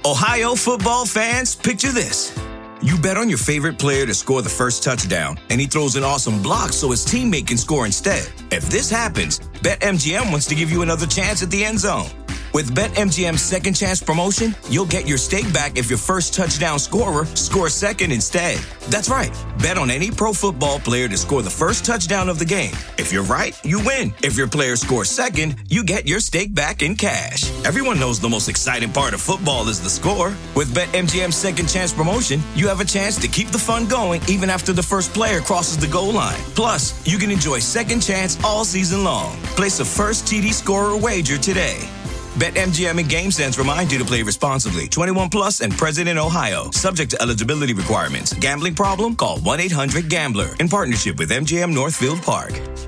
Ohio football fans, picture this. You bet on your favorite player to score the first touchdown, and he throws an awesome block so his teammate can score instead. If this happens, BetMGM wants to give you another chance at the end zone. With BetMGM's second chance promotion, you'll get your stake back if your first touchdown scorer scores second instead. That's right. Bet on any pro football player to score the first touchdown of the game. If you're right, you win. If your player scores second, you get your stake back in cash. Everyone knows the most exciting part of football is the score. With BetMGM's second chance promotion, you have a chance to keep the fun going even after the first player crosses the goal line. Plus, you can enjoy second chance all season long. Place a first TD scorer wager today. BetMGM and GameSense remind you to play responsibly. 21 plus and present in Ohio. Subject to eligibility requirements. Gambling problem? Call 1-800-GAMBLER. In partnership with MGM Northfield Park.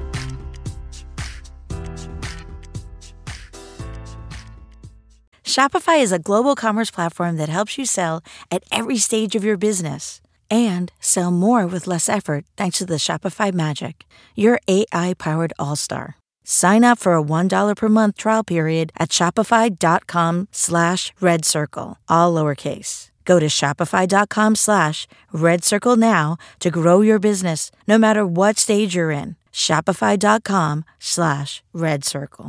Shopify is a global commerce platform that helps you sell at every stage of your business. And sell more with less effort thanks to the Shopify Magic, your AI-powered all-star. Sign up for a $1 per month trial period at shopify.com/redcircle, all lowercase. Go to shopify.com/redcircle now to grow your business, no matter what stage you're in. Shopify.com/redcircle.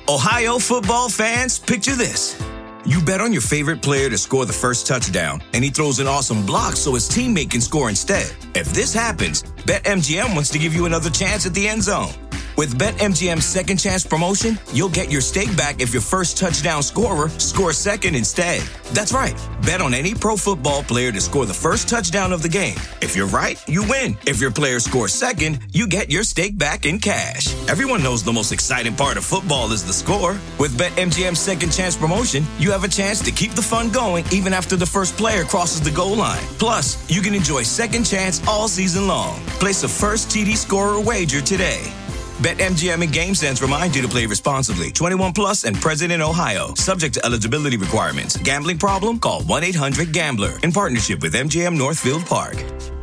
Ohio football fans, picture this. You bet on your favorite player to score the first touchdown, and he throws an awesome block so his teammate can score instead. If this happens, BetMGM wants to give you another chance at the end zone. With BetMGM's second chance promotion, you'll get your stake back if your first touchdown scorer scores second instead. That's right. Bet on any pro football player to score the first touchdown of the game. If you're right, you win. If your player scores second, you get your stake back in cash. Everyone knows the most exciting part of football is the score. With BetMGM's second chance promotion, you have a chance to keep the fun going even after the first player crosses the goal line. Plus, you can enjoy second chance all season long. Place a first TD scorer wager today. BetMGM and GameSense remind you to play responsibly. 21 plus and present in Ohio. Subject to eligibility requirements. Gambling problem? Call 1-800-GAMBLER. In partnership with MGM Northfield Park.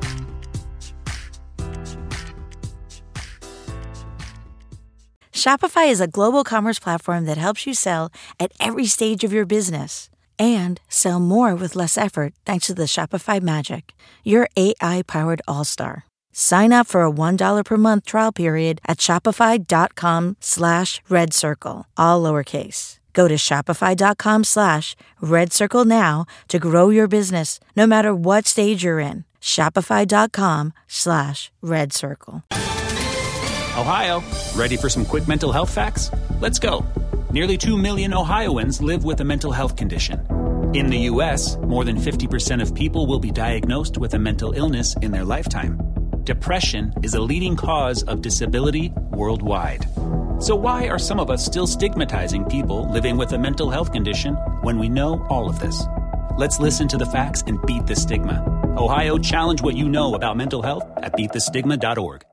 Shopify is a global commerce platform that helps you sell at every stage of your business. And sell more with less effort thanks to the Shopify Magic, your AI-powered all-star. Sign up for a $1 per month trial period at shopify.com/redcircle, all lowercase. Go to shopify.com/redcircle now to grow your business, no matter what stage you're in. Shopify.com/redcircle. Ohio, ready for some quick mental health facts? Let's go. Nearly 2 million Ohioans live with a mental health condition. In the U.S., more than 50% of people will be diagnosed with a mental illness in their lifetime. Depression is a leading cause of disability worldwide. So why are some of us still stigmatizing people living with a mental health condition when we know all of this? Let's listen to the facts and beat the stigma. Ohio, challenge what you know about mental health at beatthestigma.org.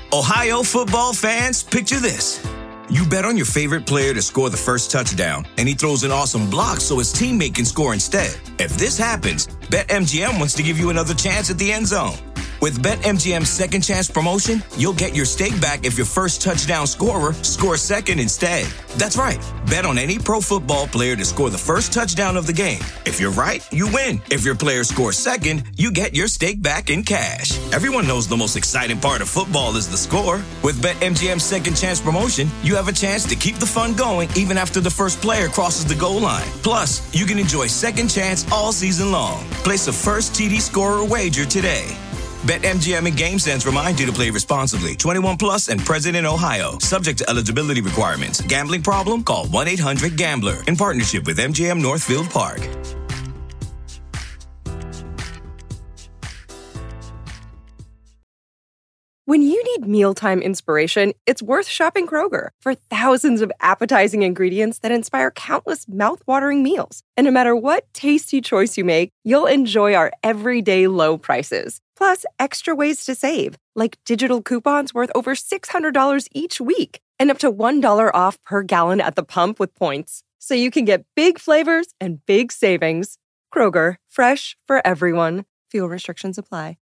Ohio football fans, picture this. You bet on your favorite player to score the first touchdown, and he throws an awesome block so his teammate can score instead. If this happens, BetMGM wants to give you another chance at the end zone. With BetMGM's second chance promotion, you'll get your stake back if your first touchdown scorer scores second instead. That's right. Bet on any pro football player to score the first touchdown of the game. If you're right, you win. If your player scores second, you get your stake back in cash. Everyone knows the most exciting part of football is the score. With BetMGM's second chance promotion, you have a chance to keep the fun going even after the first player crosses the goal line. Plus, you can enjoy second chance all season long. Place a first TD scorer wager today. BetMGM and GameSense remind you to play responsibly. 21 plus and present in Ohio. Subject to eligibility requirements. Gambling problem? Call 1-800-GAMBLER. In partnership with MGM Northfield Park. When you need mealtime inspiration, it's worth shopping Kroger for thousands of appetizing ingredients that inspire countless mouth-watering meals. And no matter what tasty choice you make, you'll enjoy our everyday low prices. Plus, extra ways to save, like digital coupons worth over $600 each week and up to $1 off per gallon at the pump with points. So you can get big flavors and big savings. Kroger, fresh for everyone. Fuel restrictions apply.